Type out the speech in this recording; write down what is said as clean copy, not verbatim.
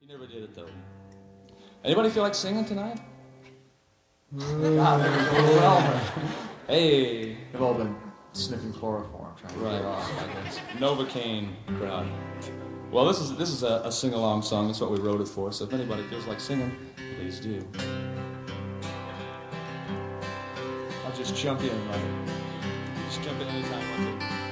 never did it, though. Anybody feel like singing tonight? Hey. They've all been sniffing chloroform, trying to get off, I guess. Novocaine crowd. Well, this is a sing-along song. That's what we wrote it for. So if anybody feels like singing, please do. I'll just jump in, right? Just jump in anytime.